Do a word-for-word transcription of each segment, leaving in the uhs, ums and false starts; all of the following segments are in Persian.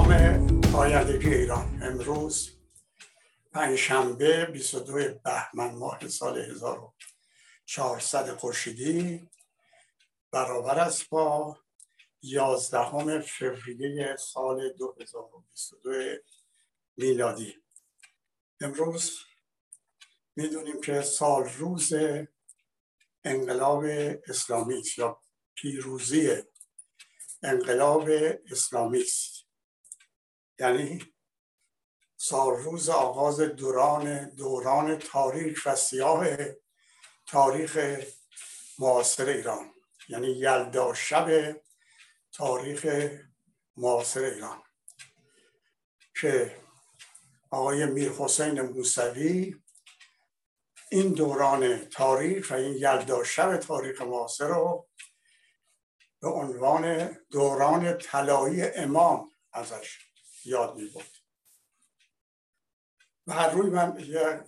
نام آیندگی ایران. امروز پنجشنبه بیست و دوم بهمن ماه سال هزار و چهارصد خورشیدی برابر است با یازدهم فوریه سال دو هزار و بیست و دو میلادی. امروز میدونیم که سال روز انقلاب اسلامی یا پیروزی انقلاب اسلامی است، یعنی سال روز آغاز دوران دوران تاریک و سیاه تاریخ معاصر ایران، یعنی یلدا شب تاریخ معاصر ایران که آقای میرحسین موسوی این دوران تاریخ و این یلدا شب تاریخ معاصر رو به عنوان دوران طلایی امام ازش یاد می‌برد. و هر روی من یه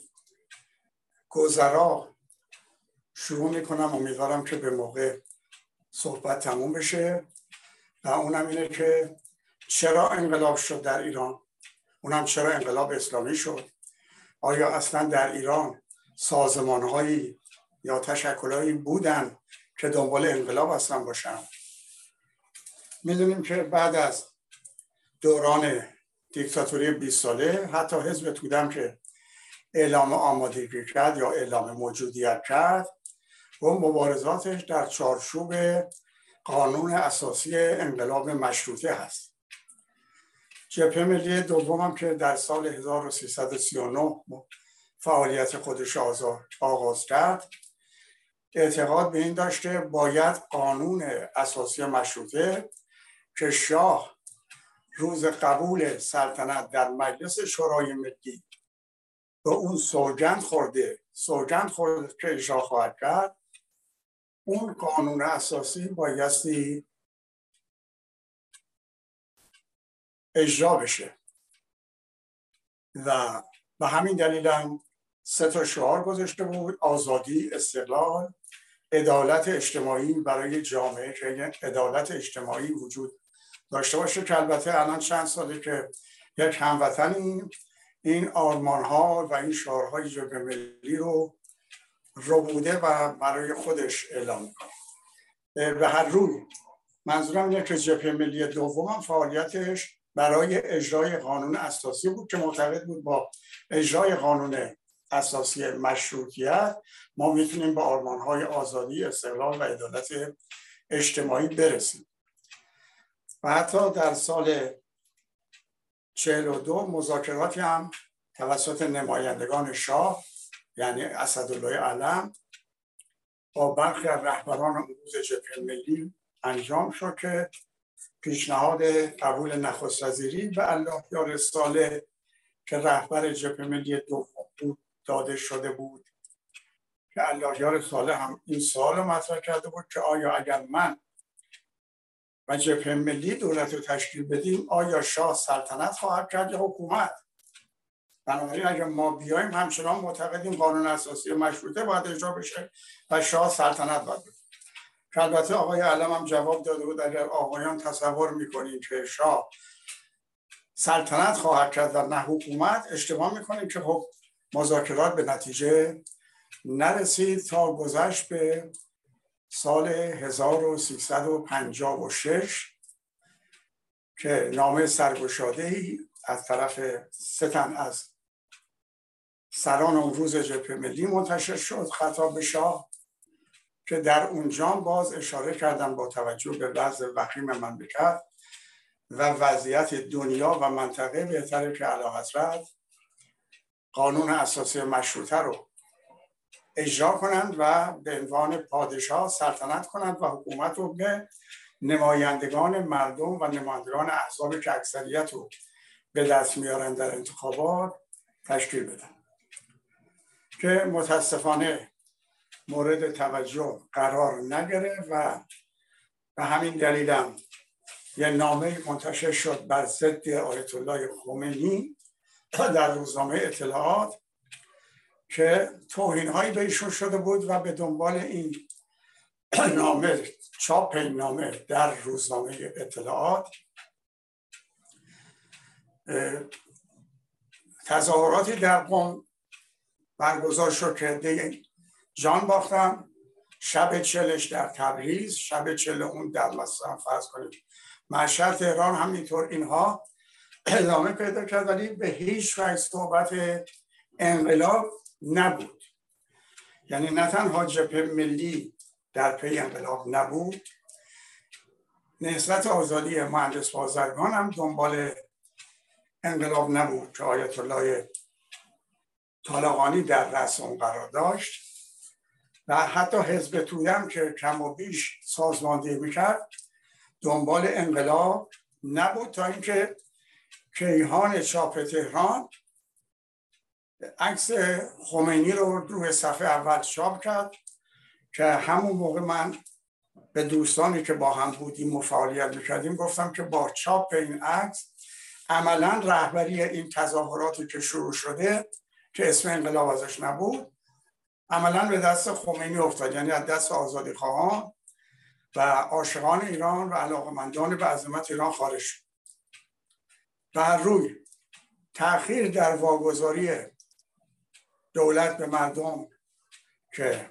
گذرا شروع میکنم، امیدوارم که به موقع صحبت تموم بشه، و اونم اینه که چرا انقلاب شد در ایران، اونم چرا انقلاب اسلامی شد، آیا اصلا در ایران سازمانهایی یا تشکلهایی بودن که دنبال انقلاب اصلا باشن. میدونیم که بعد از دوران دیکتاتوری بیست ساله حتی حزب تودم که اعلام آمادگی کرد یا اعلام موجودیت کرد و مبارزاتش در چارچوب قانون اساسی انقلاب مشروطه هست. جبهه ملی دوم هم که در سال هزار و سیصد و سی و نه فعالیت خودش آغاز کرد، اعتقاد به این داشت که باید قانون اساسی مشروطه که شاه روز قبول سلطنت در مجلس شورای ملی به اون سوگند خورده سوگند خورده که اجرا خواهد کرد، اون قانون اساسی بایستی اجرا بشه. و به همین دلیل هم سه تا شعار گذاشته بود: آزادی، استقلال، عدالت اجتماعی برای جامعه که عدالت اجتماعی وجود داشته باشه. که البته الان چند ساله که یک هموطنی این آرمان ها و این شعارهای جبهه ملی رو ربوده و برای خودش اعلام میکنه. به هر روی منظورم اینه که جبهه ملی دوم فعالیتش برای اجرای قانون اساسی بود که معتقد بود با اجرای قانون اساسی مشروطیت ما میتونیم به آرمان های آزادی، استقلال و عدالت اجتماعی برسیم. و حتی در سال چهل و دو مذاکراتی هم توسط نمایندگان شاه یعنی اسدالله علم با برخی از رهبران امروز جبهه ملی انجام شد که پیشنهاد قبول نخست وزیری به اللهیار صالح که رهبر جبهه ملی دوم بود داده شده بود. که اللهیار صالح هم این سوال مطرح کرده بود که آیا اگر من و جبهه ملی دولت رو تشکیل بدیم آیا شاه سلطنت خواهد کرد یا حکومت؟ بنابراین اگر ما بیایم همچنان معتقدیم قانون اساسی مشروطه باید اجرا بشه و شاه سلطنت باید بده. که البته آقای علم هم جواب داده بود اگر آقایان تصور میکنیم که شاه سلطنت خواهد کرد و نه حکومت، اشتباه میکنیم که خب مذاکرات به نتیجه نرسید تا گذشت به سال هزار و سیصد و پنجاه و شش که نامه سرگشاده‌ای از طرف سه تن از سران اون روز جبهه ملی منتشر شد خطاب به شاه که در اونجا باز اشاره کردن با توجه به وضع وخیم مملکت و وضعیت دنیا و منطقه بهتره که اعلیحضرت قانون اساسی مشروطه رو اجرا کنند و به عنوان پادشاه سلطنت کنند و حکومت رو به نمایندگان مردم و نمایندگان احزابی که اکثریت رو به دست میارن در انتخابات تشکیل بدن. که متاسفانه مورد توجه قرار نگرفت و به همین دلیل هم یه نامه منتشر شد بر ضد آیت الله خمینی در روزنامه اطلاعات که توهین‌هایی به ایشون شده بود و به دنبال این نامه چاپ این نامه در روزنامه اطلاعات تظاهراتی در قم برگزار شد که جان باختم. شب چلش در تبریز، شب چل اون در مثلا فرض کنید مشهد، تهران، همینطور اینها ادامه پیدا کرد، ولی به هیچ وجه صحبت انقلاب نبود. یعنی نه تنها جبهه ملی در پی انقلاب نبود، نهضت آزادی مهندس بازرگان هم دنبال انقلاب نبود که آیت الله طالقانی در رأس اون قرار داشت، و حتی حزب توده هم که کم و بیش سازماندهی میکرد دنبال انقلاب نبود، تا اینکه کیهان چاپ تهران عکس خمینی رو روی صفحه اول چاپ کرد که همون موقع من به دوستانی که با هم بودیم و فعالیت میکردیم گفتم که با چاپ این عکس عملا رهبری این تظاهراتی که شروع شده که اسم انقلاب ازش نبود عملا به دست خمینی افتاد، یعنی از دست آزادی خواهان و عاشقان ایران و علاقمندان به عظمت ایران خارج شد. بر روی تأخیر در واگذاری دولت به مردم که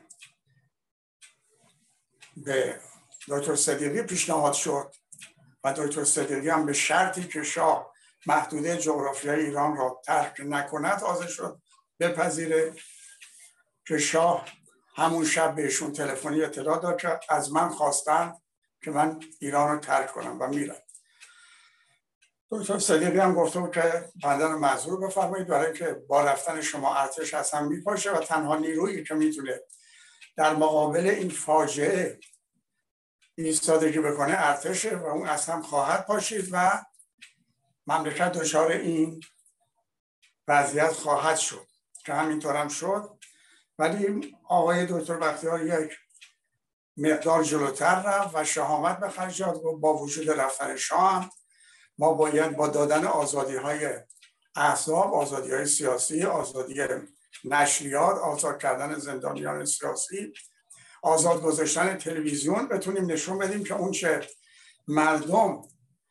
به دکتر صدیقی پیشنهاد شد و دکتر صدیقی هم به شرطی که شاه محدوده جغرافیایی ایران را ترک نکند حاضر شد بپذیره، که شاه همون شب بهشون تلفنی اطلاع داد که از من خواستن که من ایران رو ترک کنم و میرم. دکتر صدیقی هم گفته بود که بنده رو معذور بفرمایید، برای اینکه با رفتن شما ارتش اصلا میپاشه و تنها نیرویی که میتونه در مقابل این فاجعه ایستادگی بکنه ارتشه و اون اصلا خواهد پاشید و مملکت دچار این وضعیت خواهد شد، که همینطور هم شد. ولی آقای دکتر بختیار یک مقدار جلوتر رفت و شهامت به خرج داد و با وجود رفتن شاه ما باید با دادن آزادی های احزاب، آزادی های سیاسی، آزادی نشریات، آزاد کردن زندانیان سیاسی، آزاد گذاشتن تلویزیون بتونیم نشون بدیم که اون چه مردم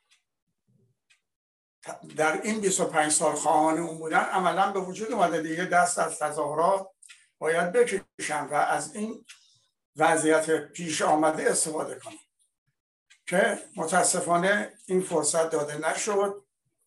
در این بیست و پنج سال خواهان اون بودن عملا به وجود اومده. دیگه دست از تظاهرات باید بکشن و از این وضعیت پیش آمده استفاده کنن، که متاسفانه این فرصت داده نشد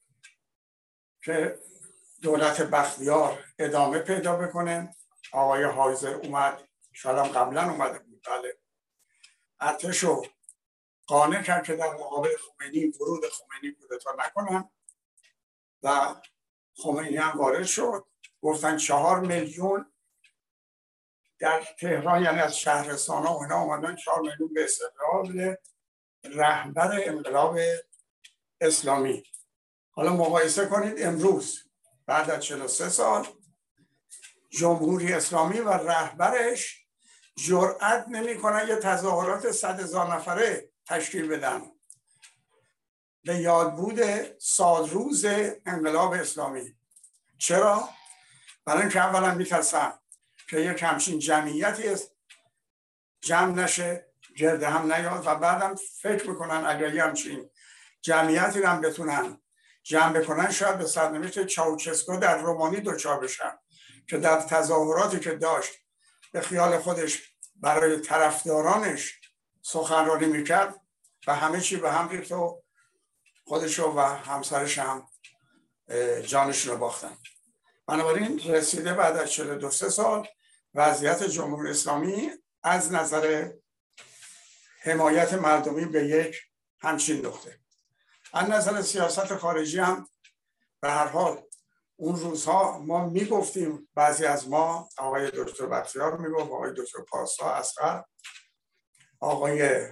که دولت بختیار ادامه پیدا بکنه. آقای حایزر اومد، شاید هم قبلا اومده بود، بله، ارتش رو قانع کرد که در مقابل خمینی ورود خمینی کودتا نکنن و خمینی هم وارد شد. گفتن چهار میلیون در تهران، یعنی از شهرستان ها و اینا اومدن، چهار میلیون به استقلال رهبر انقلاب اسلامی. حالا مقایسه کنید امروز بعد از چهل و سه سال جمهوری اسلامی و رهبرش جرأت نمی‌کنن یه تظاهرات صد هزار نفره تشکیل بدن به یادبود سالروز انقلاب اسلامی. چرا؟ برای اینکه اولا میترسن که یک همچین جمعیتی جمع نشه، گرد هم نیاد، و بعدم فکر میکنن اگر یه همچین جمعیتی رو هم بتونن جمع بکنن شاید به سرنوشت چاوشسکو در رومانی دچار بشن که در تظاهراتی که داشت به خیال خودش برای طرفدارانش سخنرانی میکرد و همه چی به هم ریخت و خودشو و همسرش هم جانشون رو باختن. بنابراین رسیده بعد از چهل و دو سال وضعیت جمهوری اسلامی از نظر حمایت مردمی به یک همچین نقطه. از نظر سیاست خارجی هم به هر حال اون روزها ما میگفتیم، بعضی از ما، آقای دکتر بختیار میگفت، آقای دکتر پارسا اصغر، آقای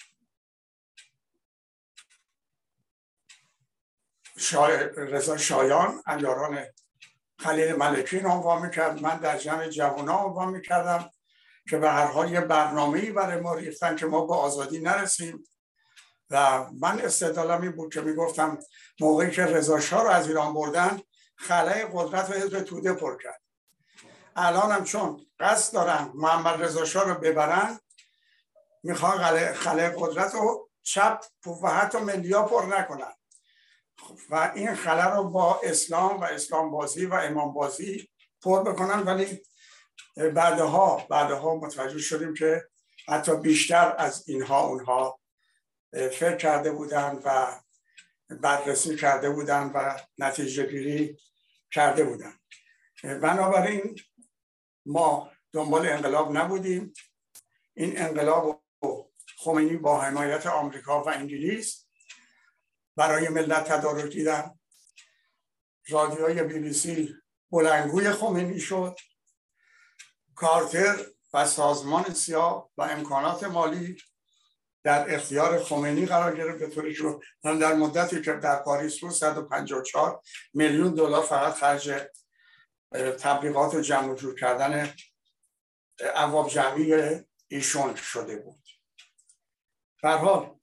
شای... رضا شایان، علیاران خلیل ملکی عنوان میکرد، من در جمع جوانان عنوان میکردم که به هر حال یه برنامه‌ای برای ما ریختن که ما به آزادی نرسیم. و من استدلالم این بود که میگفتم موقعی که رضا شاه رو از ایران بردن خلای قدرت و حزب توده پر کرد، الان هم چون قصد دارن محمد رضا شاه رو ببرن میخوان خلای قدرت رو چپ و حتی ملیا پر نکنن. و این خلا رو با اسلام و اسلام بازی و امام بازی پر بکنن. ولی بعدها بعدها متوجه شدیم که حتی بیشتر از اینها اونها فکر کرده بودن و بررسی کرده بودن و نتیجه گیری کرده بودن. بنابراین ما دنبال انقلاب نبودیم. این انقلاب رو خمینی با حمایت آمریکا و انگلیس برای ملت تدارک دیدن. رادیوی بی بی سی بلندگوی خمینی شد. کارتر و سازمان سیا و امکانات مالی در اختیار خمینی قرار گرفت، به طوری که در مدتی که در پاریس بود صد و پنجاه و چهار میلیون دلار فقط خرج تبلیغات و جمع جور کردن ابواب جمعی ایشون شده بود. به هر حال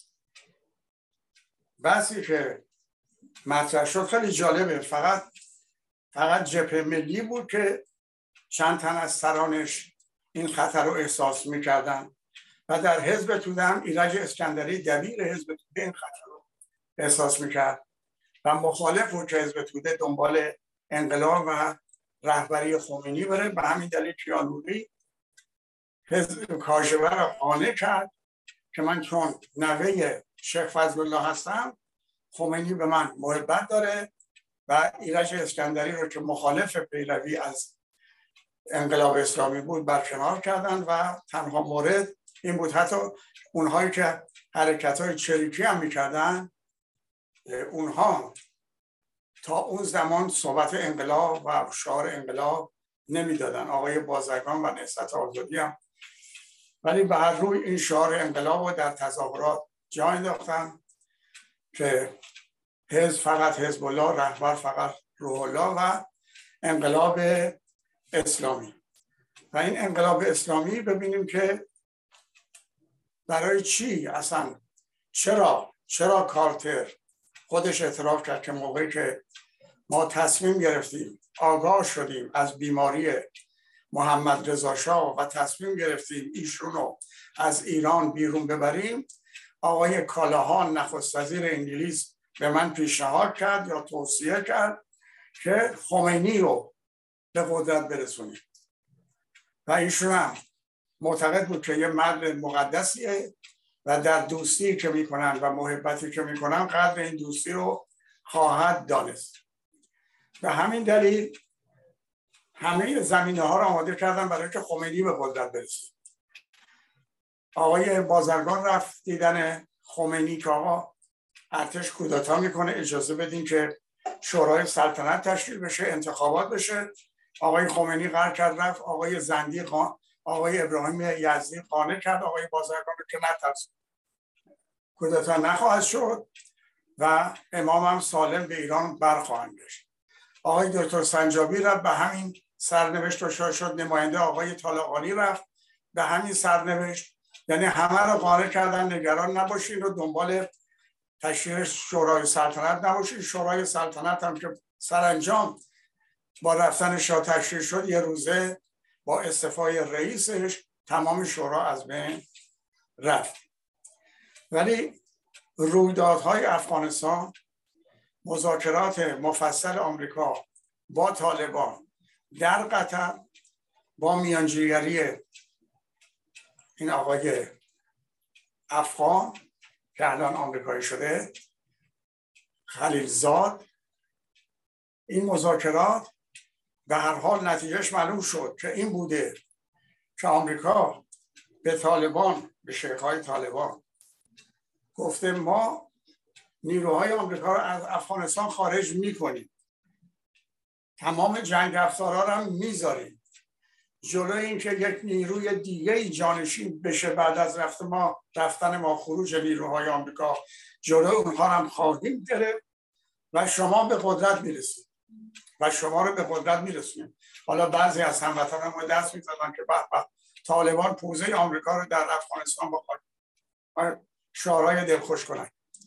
بحثی که مطرح شد خیلی جالبه. فقط فقط جبهه ملی بود که چند تن از سرانش این خطر رو احساس می‌کردن و در حزب توده هم ایرج اسکندری دبیر حزب توده این خطر رو احساس می‌کرد و مخالف بود که حزب توده دنبال انقلاب و رهبری خمینی بره. به همین دلیل کیانوری حزب کاشفه رو قانع کرد که من چون نوه شیخ فضل الله هستم، خمینی به من محبت داره و ایرج اسکندری رو که مخالف پیروی از انقلاب اسلامی بود برکنار کردن و تنها مورد این بود. حتی اونهایی که حرکت‌های چریکی هم می‌کردن اونها تا اون زمان صحبت انقلاب و شعار انقلاب نمیدادن. آقای بازرگان و نهضت آزادی هم، ولی به هر روی این شعار انقلاب رو در تظاهرات جا انداختن که حزب فقط حزب الله، رهبر فقط روح الله و انقلاب اسلامی. و این انقلاب اسلامی ببینیم که برای چی اصلا چرا چرا کارتر خودش اعتراف کرد که موقعی که ما تصمیم گرفتیم، آگاه شدیم از بیماری محمد رضا شاه و تصمیم گرفتیم ایشونو از ایران بیرون ببریم، آقای کالاهان نخست وزیر انگلیس به من پیشنهاد کرد یا توصیه کرد که خمینی رو به قدرت برسونیم. و ایشون هم معتقد بود که یه مرد مقدسیه و در دوستی که میکنن و محبتی که میکنن قدر این دوستی رو خواهد دانست. و همین دلیل همه زمینه ها رو آماده کردن برای که خمینی به قدرت برسه. آقای بازرگان رفت دیدن خمینی که آقا ارتش کودتا میکنه، اجازه بدین که شورای سلطنت تشکیل بشه، انتخابات بشه. آقای خمینی قرار کرد رفت. آقای زندی خان، آقای ابراهیم یزدی قانع کرد آقای بازرگان که نترس، کودتا نخواهد شد و امام هم سالم به ایران برخواهند گشت. آقای دکتر سنجابی رفت، به همین سرنوشت دچار شد. نماینده آقای طالقانی رفت، به همین سرنوشت. یعنی همه رو قانع کردن نگران نباشین و دنبال تشکیل شورای سلطنت نباشین. شورای سلطنت هم که سرانجام با رفتن شاه تشکیل شد، یه روزه با استعفای رئیسش تمام شورا از بین رفت. ولی رویدادهای افغانستان، مذاکرات مفصل آمریکا با طالبان در قطر با میانجیگری این آقای افغان که الان آمریکایی شده، خلیلزاد، این مذاکرات به هر حال نتیجهش معلوم شد که این بوده که آمریکا به طالبان، به شیخ‌های طالبان گفته ما نیروهای آمریکا رو از افغانستان خارج میکنیم، تمام جنگ افزارا رو هم میذاریم، جلوی این که یک نیروی دیگه جانشین بشه بعد از رفت ما رفتن ما خروج نیروهای آمریکا، جلوی اونها هم خواهیم گرفت و شما به قدرت میرسید و شما رو به قدرت میرسونیم. حالا بعضی از هموطنان ما دست میزدن که به به طالبان پوزه آمریکا رو در افغانستان با شعارهای دلخوش کنن.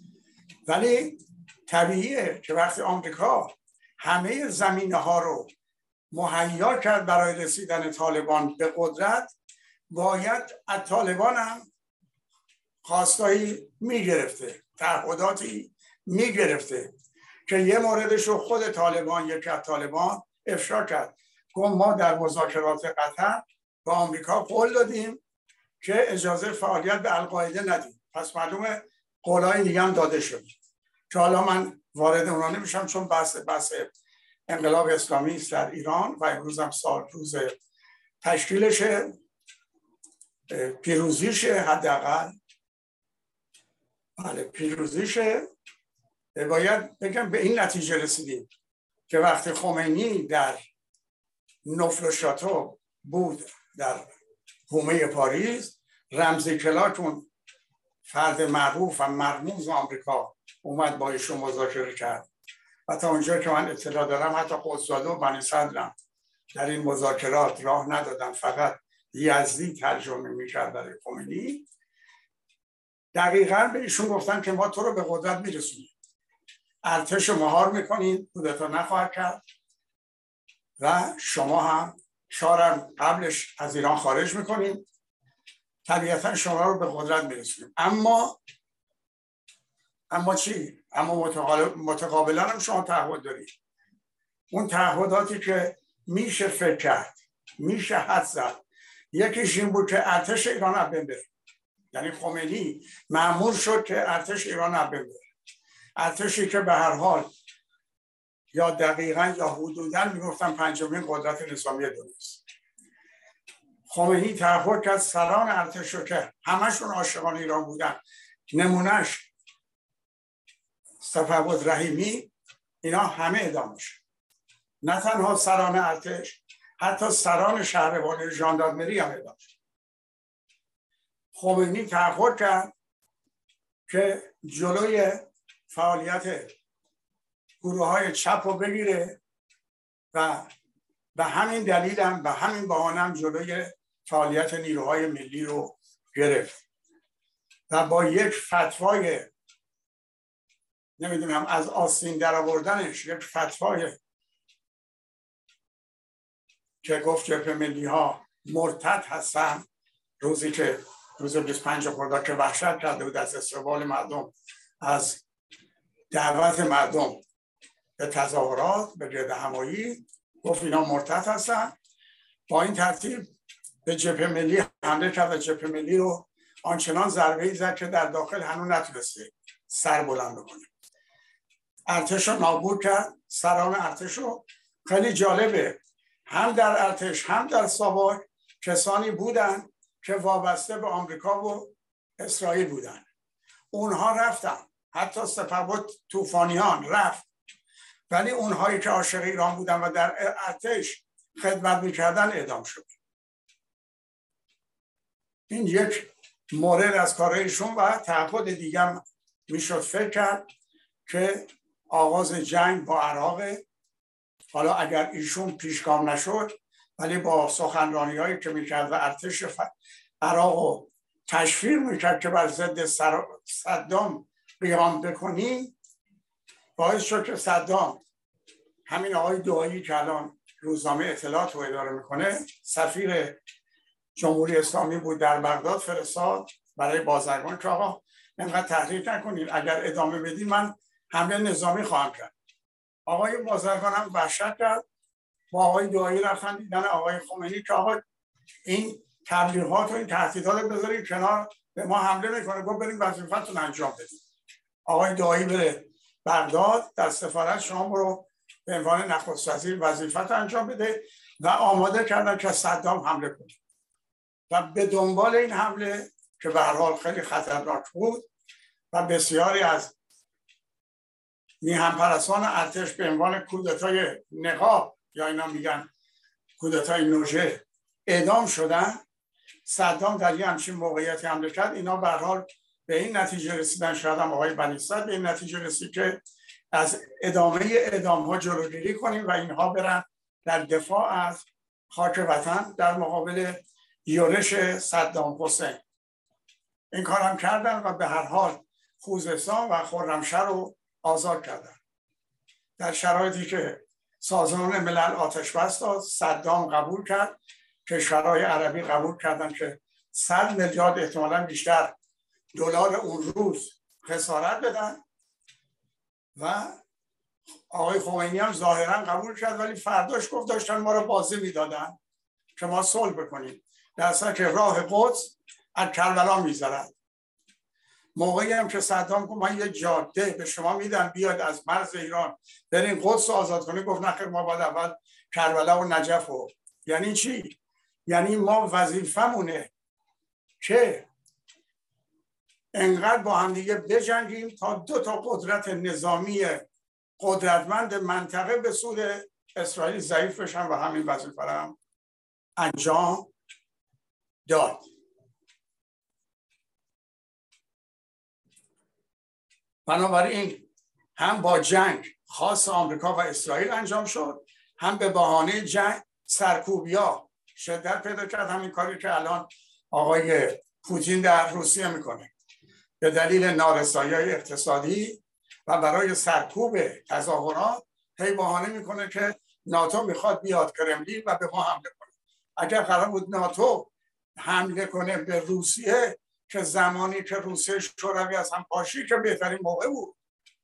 ولی طبیعیه که وقتی آمریکا همه زمینه ها رو مهیا کرد برای رسیدن طالبان به قدرت، باید از طالبان هم خواستایی میگرفته، تعهداتی میگرفته که یه موردش رو خود طالبان یک از طالبان افشا کرد. گفت ما در مذاکرات قطر با آمریکا قول دادیم که اجازه فعالیت به القاعده ندیم. پس معلومه قولای دیگه هم داده شد که حالا من وارد اونا نمیشم چون بحث بحث انقلاب اسلامی است در ایران و امروز هم سال روز تشکیلشه، پیروزیشه، حداقل بله پیروزیشه. باید بگم به این نتیجه رسیدیم که وقتی خمینی در نفل شاتو بود در حومه پاریس، رمزی کلاکون فرد معروف و مرموز آمریکا اومد با ایشون مذاکره کرد و تا اونجا که من اطلاع دارم حتی قدس‌زاده و بنی صدرم در این مذاکرات راه ندادن، فقط یزدی ترجمه میکرد برای خمینی. دقیقاً به ایشون گفتن که ما تو رو به قدرت میرسونیم، ارتش مهار میکنید، کودتا نخواهد کرد و شما هم شارم قبلش از ایران خارج میکنید، طبیعتا شما رو به قدرت میرسونیم. اما اما چی؟ اما متقابلا هم شما تعهد دارید. اون تعهداتی که میشه فکر کرد، میشه حد زد، یکیش این بود که ارتش ایران از بین بره. یعنی خمینی مأمور شد که ارتش ایران از بین بره، ارتشی که به هر حال یا دقیقاً یا حدوداً میگفتن پنجمین قدرت نظامی دنیاست. خمینی تعهد کرد سران ارتش رو که همشون عاشقان ایران بودن، نمونهش صفوت رحیمی، اینا همه اعدام میشه. نه تنها سران ارتش، حتی سران شهربانی ژاندارمری هم اعدام شد. خمینی تعهد کرد که جلوی فعالیت گروه های چپ رو بگیره و به همین دلیل هم به همین بهانه هم جلوی فعالیت نیروهای ملی رو گرفت و با یک فتوای نمیدونم از آستین در آوردنش، یک فتوای که گفت جبهه ملی ها مرتد هستن، روزی که روز بیست و پنج خرداد که وحشت کرده بود از استقبال مردم، از دعوت مردم به تظاهرات، به گرد همایی، گفت اینا مرتد هستن. با این ترتیب به جبهه ملی حمله کرد و جبهه ملی رو آنچنان ضربه‌ای زد که در داخل هنوز نتونسته سر بلند بکنه. ارتش رو نابود کرد، سران ارتش رو. خیلی جالبه، هم در ارتش هم در ساواک کسانی بودن که وابسته به آمریکا و اسرائیل بودن. اونها رفتن، حتی سپهبد طوفانیان رفت، ولی اونهایی که عاشق ایران بودن و در ارتش خدمت میکردن اعدام شد. این یک مورد از کارهایشون و تعهد دیگه هم میشد فکر کرد که آغاز جنگ با عراق. حالا اگر ایشون پیشگام نشد، ولی با سخنرانی هایی که میکرد و ارتش عراق رو تشویق میکرد که بر ضد صدام قیام بکنی، باعث شد که صدام، همین آقای دعایی که الان روزنامه اطلاعات رو اداره میکنه، سفیر جمهوری اسلامی بود در بغداد، فرستاد برای بازرگان که آقا اینقدر تحریک نکنید، اگر ادامه بدید من حمله نظامی خواهم کرد. آقای بازرگان هم وحشت کرد، با آقای دعایی رفتن دیدن آقای خمینی که آقا این تبلیغات و این تهدیدات رو بذارید کنار، به ما حمله میکنه، گفت بریم وظیفتون انجام بدید. آقای دعایی بره بغداد، در سفارت شما برو به عنوان نخست وزیر وظیفت انجام بده و آماده کردن که صدام حمله کنه و به دنبال این حمله که به هر حال خیلی خطرناک بود و بسیاری از میهن‌پرستان ارتش به عنوان کودتای نقاب یا اینا میگن کودتای نوژه اعدام شدن، صدام در یه همچین موقعیتی حمله کرد. اینا به هر حال به این نتیجه رسیدن، شاید هم آقای بنی صدر به این نتیجه رسید که از ادامه اعدام ها جلوگیری کنیم و اینها برن در دفاع از خاک وطن در مقابل یورش صدام حسین. این کار هم کردن و به هر حال خوزستان و خرمشهر رو آزاد کردن در شرایطی که سازمان ملل آتش بس داد. صدام قبول کرد، کشورهای عربی قبول کردن که صد میلیارد احتمالاً بیشتر دلار اون روز خسارت بدن و آقای خمینی هم ظاهرا قبول کرد، ولی فرداش گفت داشتن ما رو بازی میدادن که ما صلح بکنیم، در اصل که راه قدس از کربلا میذارن. موقعی هم که صدام گفت من یه جاده به شما میدم بیاد از مرز ایران برین قدس آزاد کنید، گفت نخیر ما باید اول کربلا و نجف و. یعنی چی؟ یعنی ما وظیفمونه که انقدر با هم دیگه بجنگیم تا دو تا قدرت نظامی قدرتمند منطقه به سود اسرائیل ضعیف بشن و همین وظیفه رو هم انجام داد. بنابراین هم با جنگ خاص آمریکا و اسرائیل انجام شد، هم به بهانه جنگ سرکوبیا شدت پیدا کرد. همین کاری که الان آقای پوتین در روسیه میکنه به دلیل نارسایی اقتصادی و برای سرکوب تظاهرات هی بهانه میکنه که ناتو میخواد بیاد کرملین و به ما حمله کنه. اگر قرار بود ناتو حمله کنه به روسیه که زمانی که روسیه شوروی از هم پاشید که بهترین موقع بود.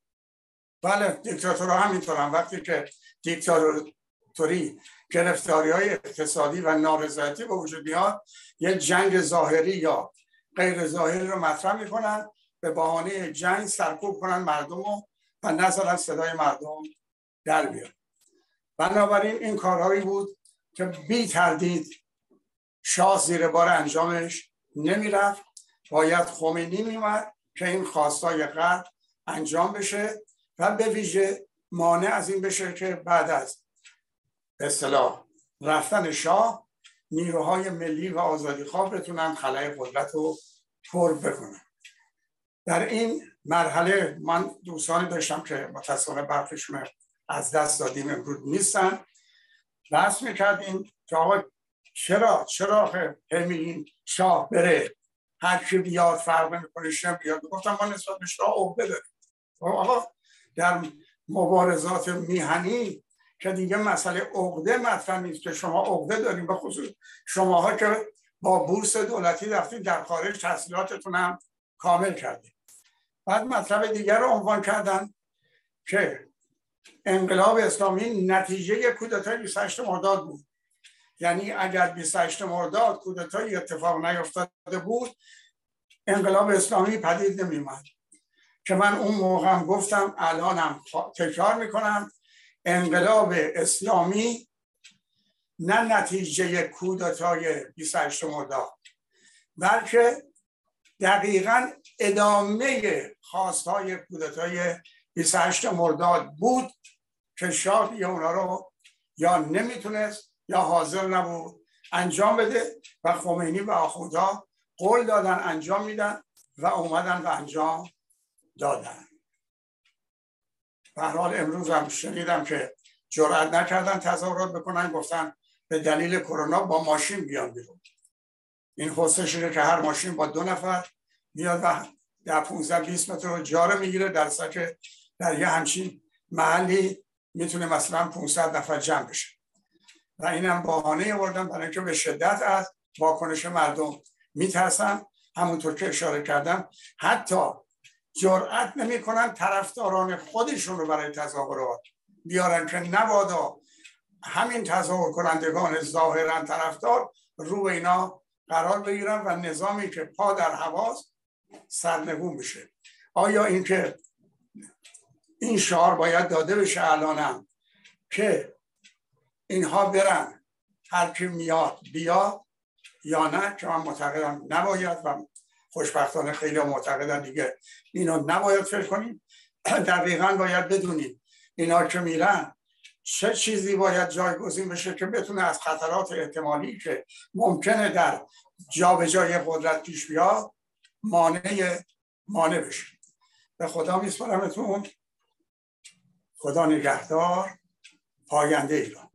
بله دیکتاتورها همینطورن، وقتی که دیکتاتوری گرفتاری های اقتصادی و نارضایتی به وجود میاد یه جنگ ظاهری یا غیر ظاهری رو مطرح میکنن به بهانه جنگ سرکوب کنن مردم رو و نذارن صدای مردم در بیاد. بنابراین این کارهایی بود که بی تردید شاه زیر بار انجامش نمیرفت. باید خمینی میومد که این خواستای غرب انجام بشه و به ویژه مانع از این بشه که بعد از به اصطلاح رفتن شاه نیروهای ملی و آزادیخواه بتونن خلأ قدرت رو پر بکنن. در این مرحله من دوستانی داشتم که متاسفانه برخیشون از دست دادیم امروز نیستن، بحث میکردیم که آقا چرا چرا همین شاه بره هر کی بیاد فرق نمیکنه شم بیاد. گفتم ما نسبت به شاه عقده داریم. آقا در مبارزات میهنی که دیگه مسئله عقده مطرح نیست که شما عقده داریم، به خصوص شماها که با بورس دولتی رفتید در خارج تحصیلاتتون هم کامل کردید. بعد مطلب دیگر رو عنوان کردن که انقلاب اسلامی نتیجه کودتای بیست و هشت مرداد بود. یعنی اگر بیست و هشت مرداد کودتای اتفاق نیفتاده بود انقلاب اسلامی پدید نمی‌آمد. که من اون موقع هم گفتم الانم تکرار میکنم انقلاب اسلامی نه نتیجه کودتای بیست و هشت مرداد بلکه دقیقاً ادامه خواستهای کودتای بیست و هشت مرداد بود که شاه یا اونا رو یا نمیتونست یا حاضر نبود انجام بده و خمینی و آخوندها قول دادن انجام میدن و اومدن و انجام دادن. به هر حال امروز هم شنیدم که جرئت نکردن تظاهرات بکنن، گفتن به دلیل کرونا با ماشین بیان بیرون. این حسش اینه که هر ماشین با دو نفر میاد و در پانزده بیست متر جا رو میگیره، در که در یه همچین محلی میتونه مثلا پانصد نفر جمع بشه. و اینم بهانه آوردن برای اینکه به شدت از واکنش مردم میترسن. همونطور که اشاره کردم حتی جرئت نمیکنن طرفداران خودشون رو برای تظاهرات بیارن که نبادا همین تظاهر کنندگان ظاهرا طرفدار رو به اینا قرار بگیرن و نظامی که پا در هواست سرنگون بشه. آیا اینکه این شعار باید داده بشه الانم که اینها برن هر کی میاد بیا یا نه؟ که من معتقدم نباید و خوشبختانه خیلی معتقدن دیگه اینو نباید فکر کنیم. دقیقاً باید بدونیم اینا که میرن چه چیزی باید جایگزین بشه که بتونه از خطرات احتمالی که ممکنه در جابجایی قدرت پیش بیاد مانع مانع بشه. به خدا میسپارمتون. خدا نگهدار. پاینده ایران.